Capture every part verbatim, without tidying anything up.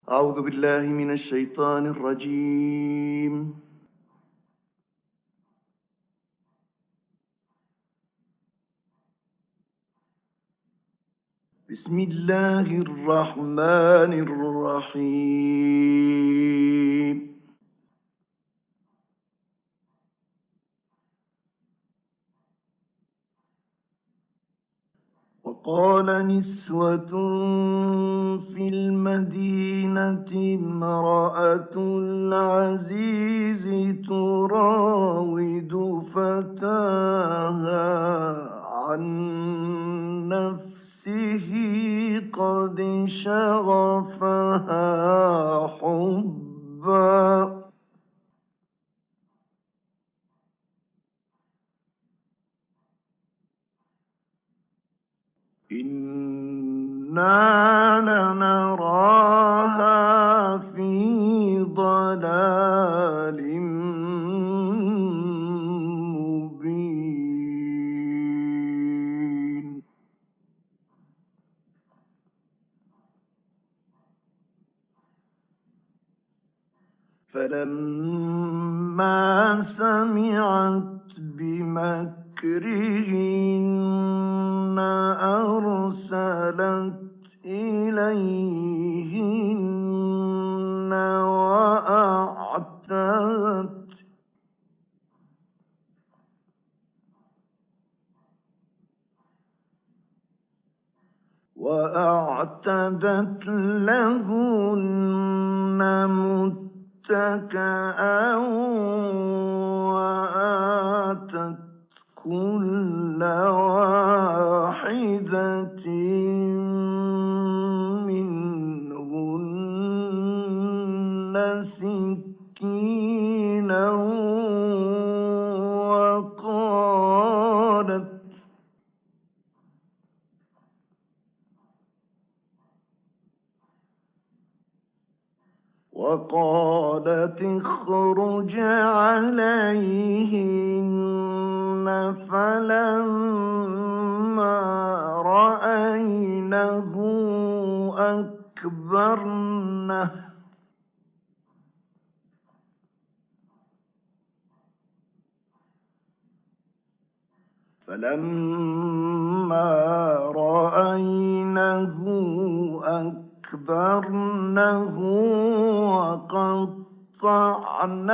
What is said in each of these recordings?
أعوذ بالله من الشيطان الرجيم. بسم الله الرحمن الرحيم. وقال نسوة في المدينة امرأة العزيز تراود فتاها عن نفسه قد شغفها حبا. إنا لنراها في ضلال مبين. فلما سمعت بمكرهن أرسلت إليهن وأعتدت وأعتدت لهن متكئا وآتت كل واحدة منهن سكينا وقالت وقالت اخرج عليهن. فلما رأينه أكبرنه فلما رأينه أكبرنه وقطعن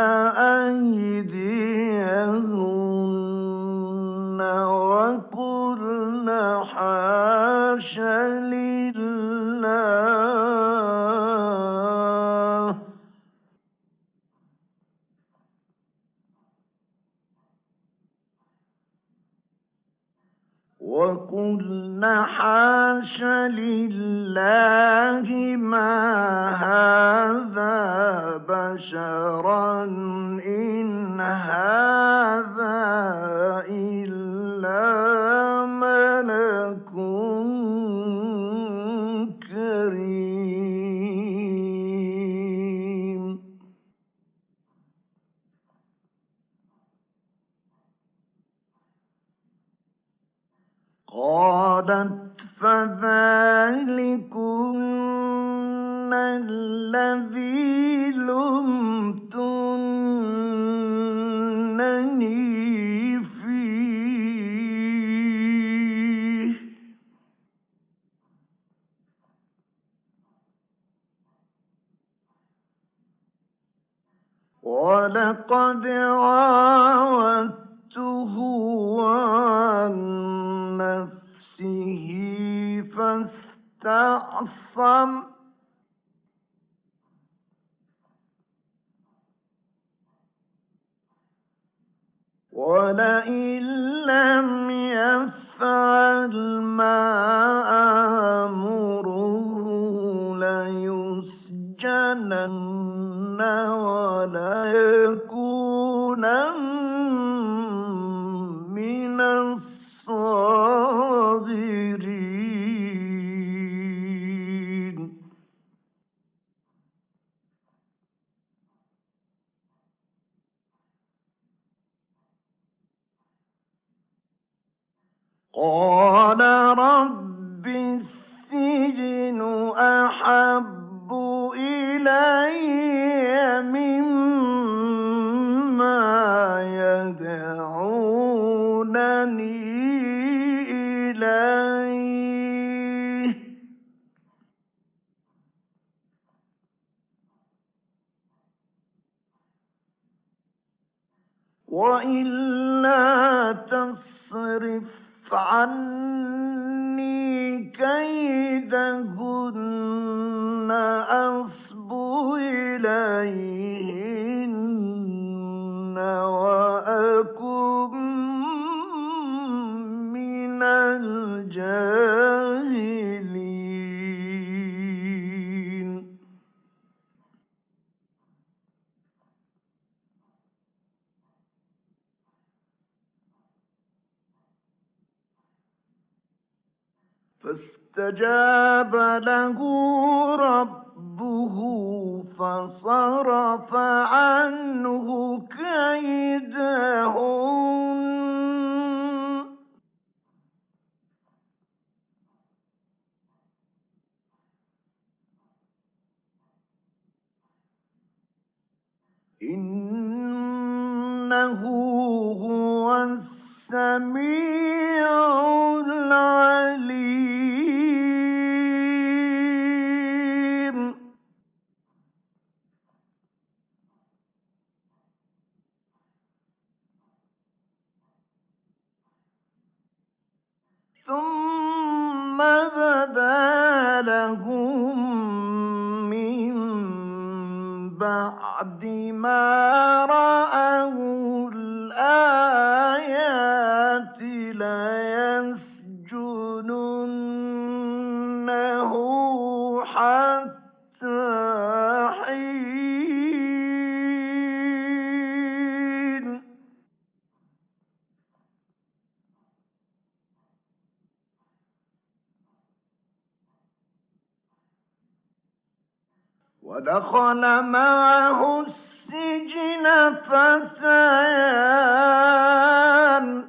أيديهن وقلن حاش لله وقلن حاش لله ما هذا بشرا إن هذا إلا ملك كريم. قالت فذلكن الذي لمتنني فيه ولقد راودته عن نفسه فاستعصم ولئن لم يفعل ما آمره ليسجنن وليكونن من الصاغرين. قال رب السجن أحب وإلا تصرف عني كيدهن أصب إليهن وأكن من الجاهلين. فاستجاب له ربه فصرف عنه كيدهن إنه هو السميع العليم. ثم بدا لهم من بعد ما رأوا الآيات ليسجننه حتى حين. ودخل معه السجن فتيان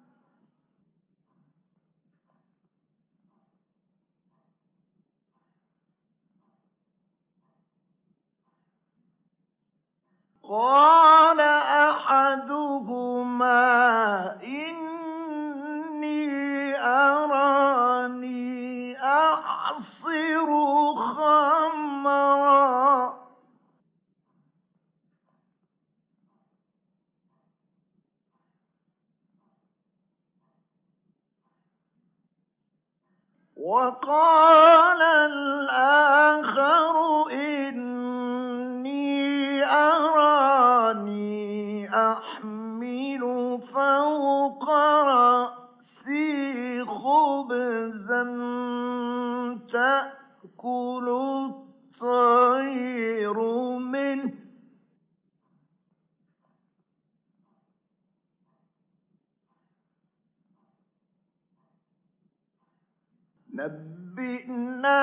قال أحدهما إني أراني أعصر خمرا وقال الآخر إني أراني أحمل فوق رأسي خبزا تأكل الطير منه نبئنا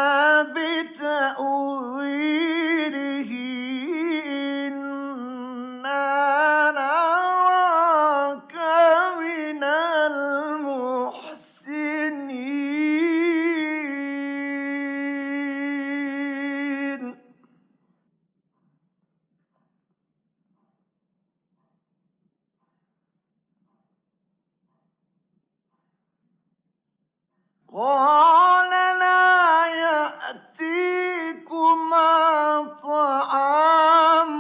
بتأويله إنا نراك من المحسنين. قال لا يأتيكما طعام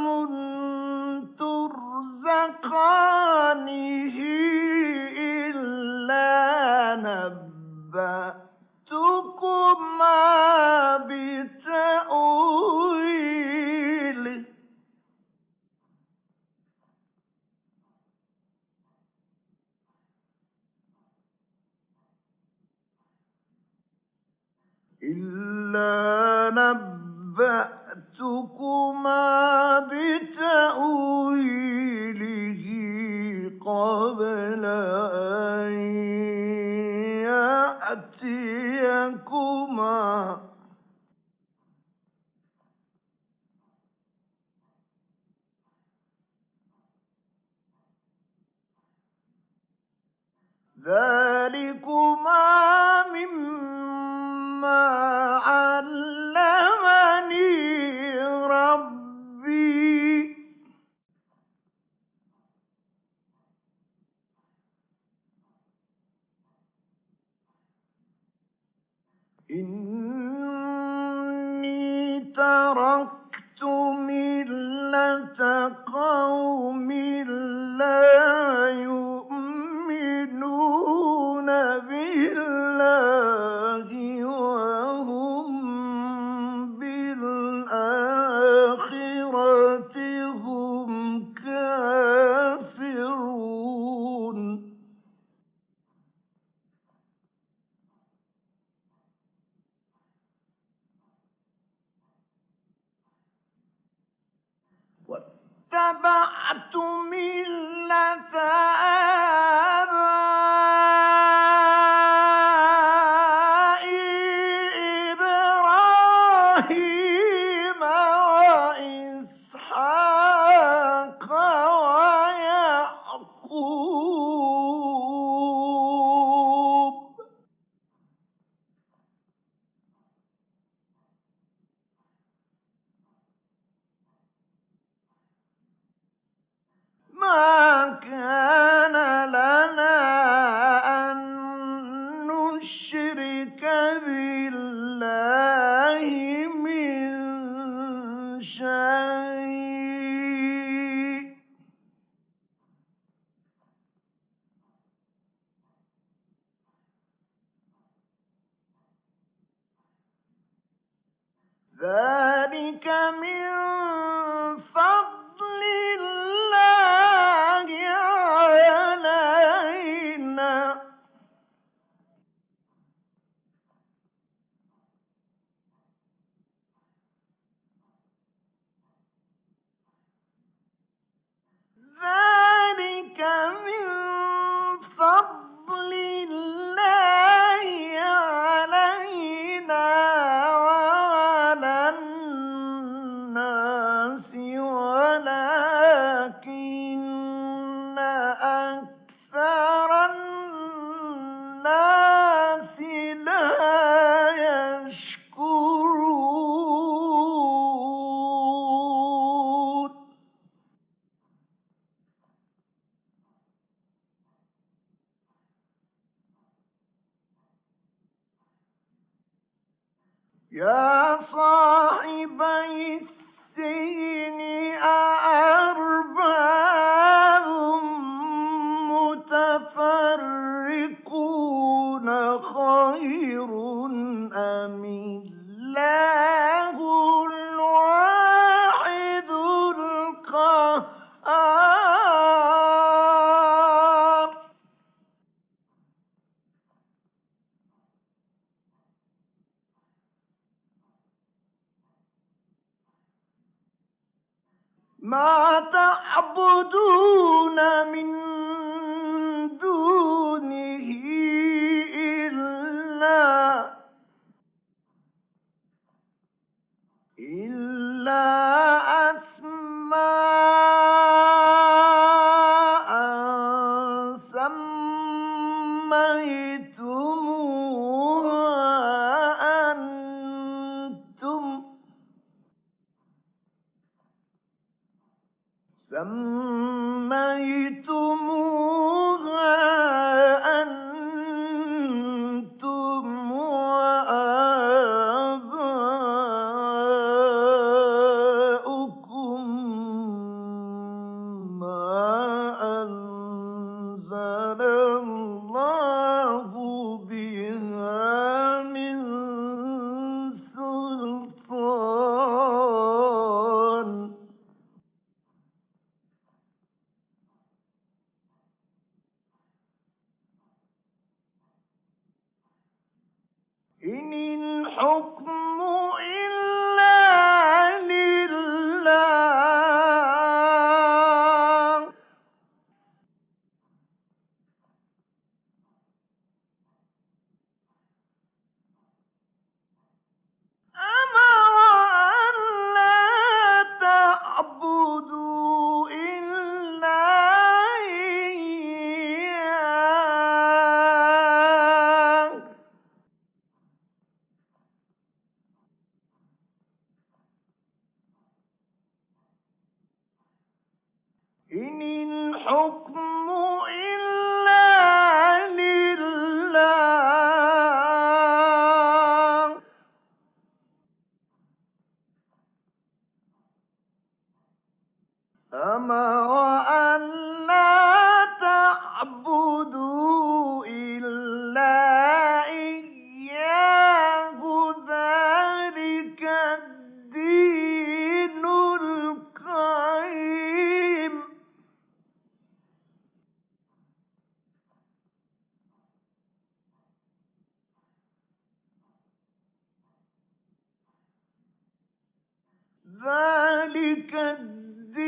ترزقانه إلا نبأتكما بتأويله إلا نبأتكما بتأويله قبل أن يأتيكما ذلكما مما علمني ربي إني تركت ملة قوم لا واتبعت ملة آبائي إبراهيم وإسحاق ويعقوب ما كان لنا أن نشرك بالله من شيء ذلك من فضل الله علينا ذلك من فضل الله علينا وعلى الناس ولكن أكثر الناس لا يشكرون يا صاحبي السجن أأرباب متفرقون خير أم الله الواحد القهار ما تعبدون من دونه إلا إلا أسماء سميتموها أنتم سميتموها أنتم وآباؤكم ما أنزل الله بها من سلطان إن الحكم إلا لله أمر أن لا تعبدوا إلا إياه إن الحكم إلا لله أمر أن لا تعبدوا إلا إياه ذلك الدين القيم ذلك الدين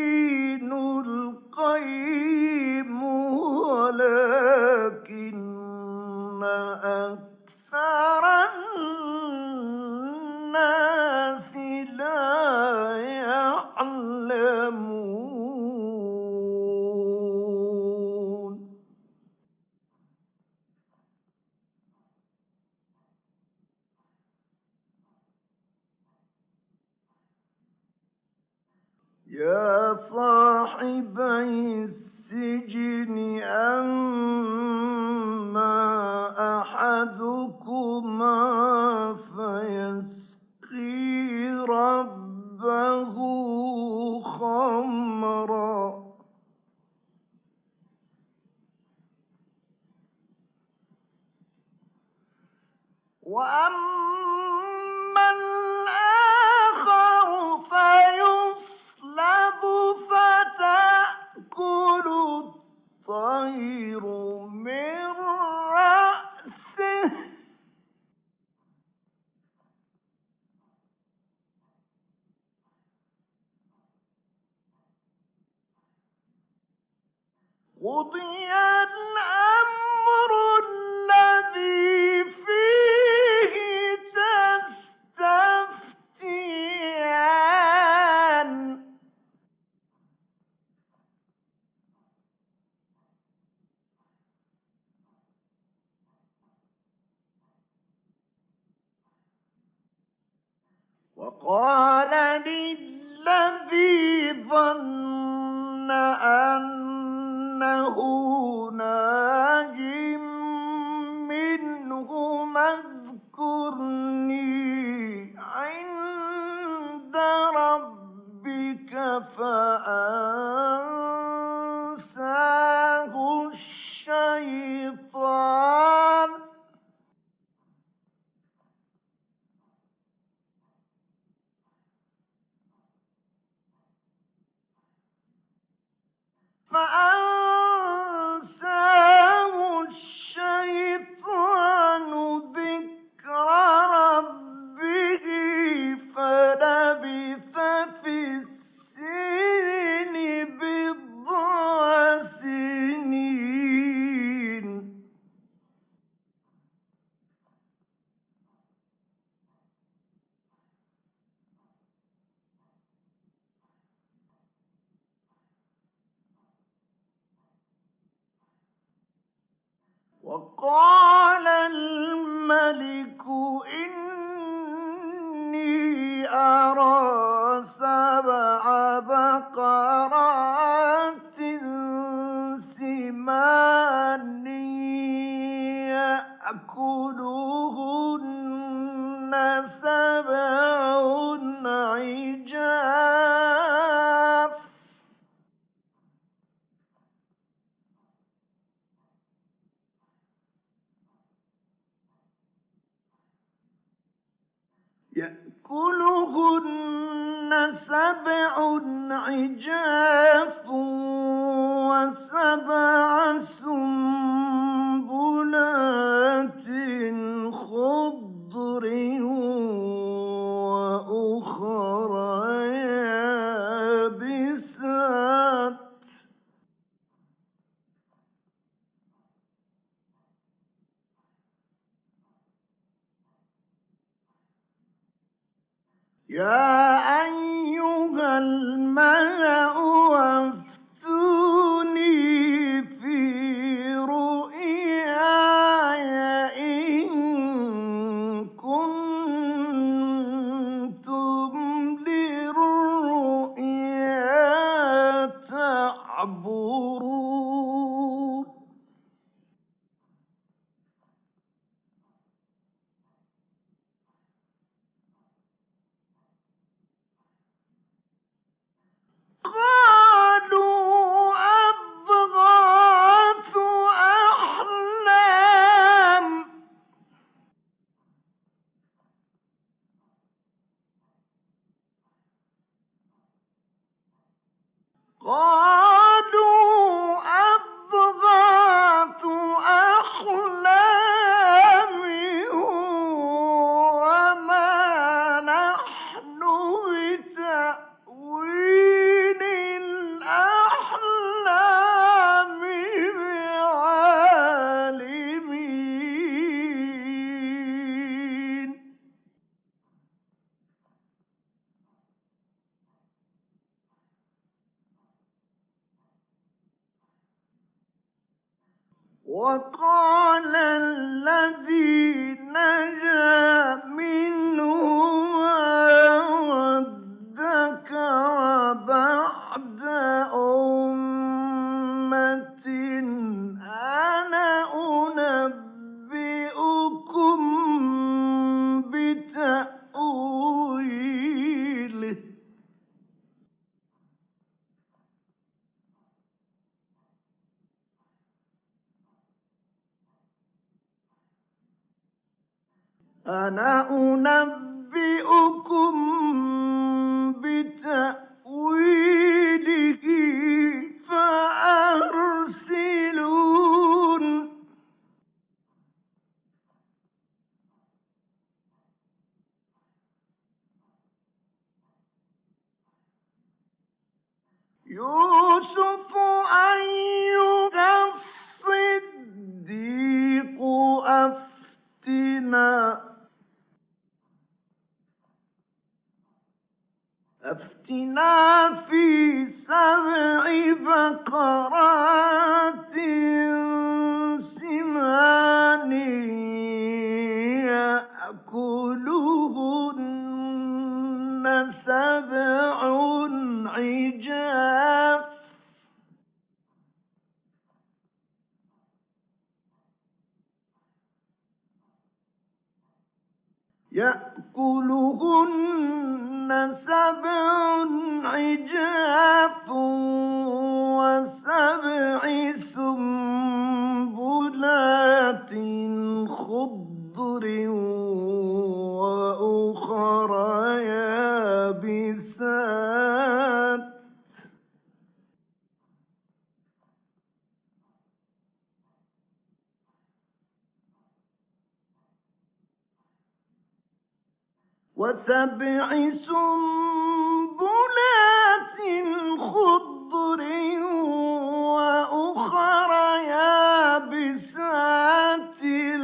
يعلمون يا صاحبي السجن أما أحدكما فيسقي ربه خمرا وأما الآخر فيصلب فتأكل الطير من رأسه قضي الأمر الذي فيه تستفتيان وقال للذي ظن أنه ناج منهما اذكرني عند ربك فأنساه الشيطان فأنساه الشيطان ذكر ربه فلبث في السجن بضع سنين وقال الملك إني أرى سبع بقرات سمان يأكلهن سبع عجاف يأكلهن سبع عجاف وسبع سنبلات خضر وأخر يابسات يا أيها الملأ أفتوني في رؤياي إن كنتم للرؤيا تعبرون وقال الذي نجا منهما وادكر بعد أمة أنا أنبئكم بتأويله أنا أنبئكم بتأويله فأرسلون يوسف أيها الصديق أفتنا أفتنا في سبع بقرات سمان يأكلهن سبع عجاف يأكلهن سبع عجاف وسبع سنبلات خضر وأخر يابسات وسبع سنبلات خضر وأخر يابسات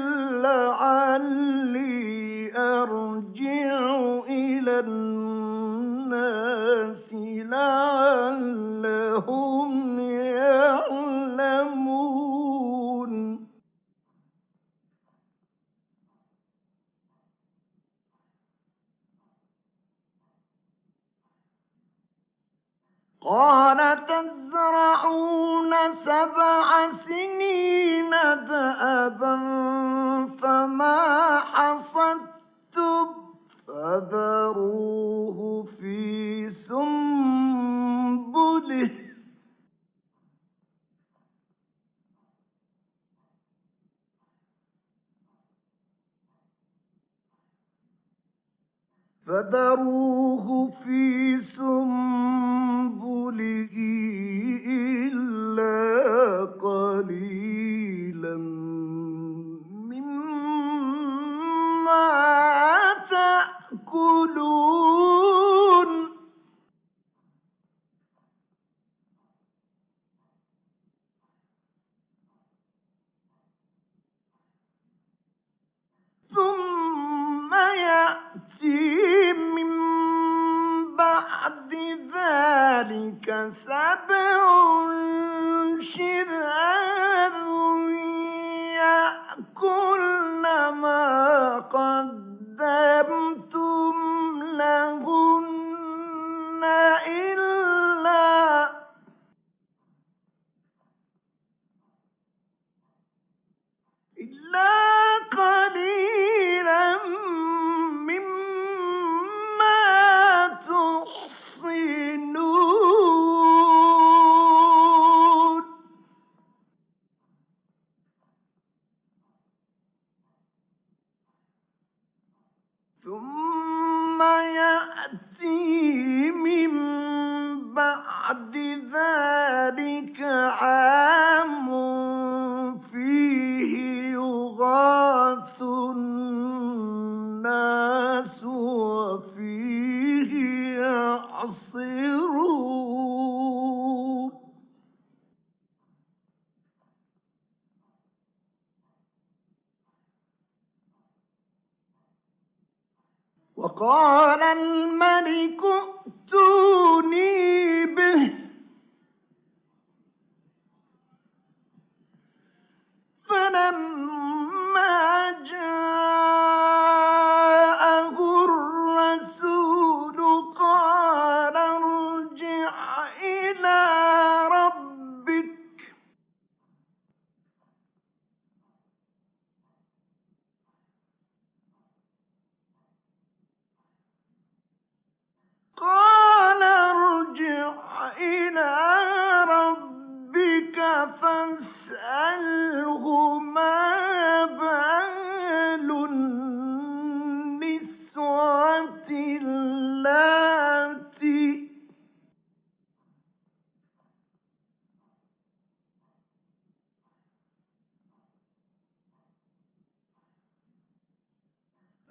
لعلي أرجع إلى الناس لعلهم يعلمون قال تزرعون سبع سنين دأبا فما حصدتم فذروه في سنبله فذروه في سنبله إلا قليلا مما تأكلون ثم يأتي من بعد ذلك سبع شداد يأكلن ما قدمتم لهن إلا إلا قليلا مما تحصنون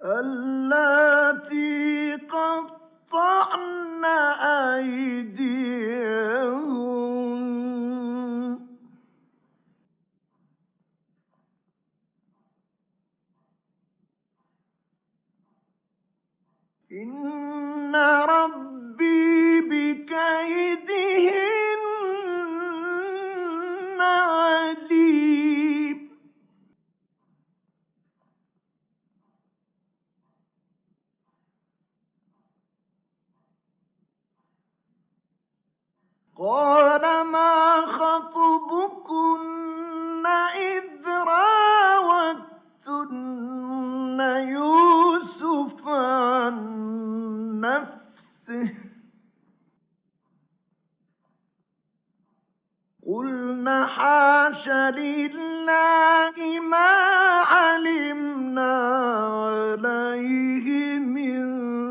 اللاتي قطعن أيديهن إن ربي بكيدهن عليم. قال ما خطبكن إذ راوتن يوسف عن نفسه قلن حاش لله ما علمنا عليه من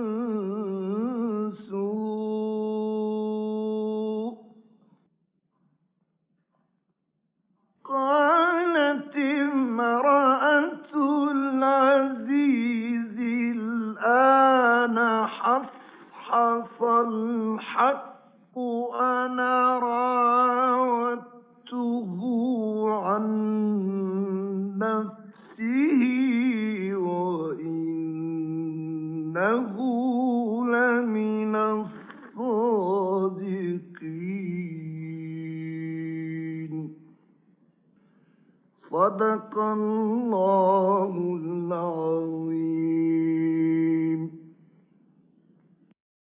سوء. قالت امرأة العزيز الآن حصحص الحق أنا راودته عن نفسه وإنه لمن الصادقين. صدق الله العظيم.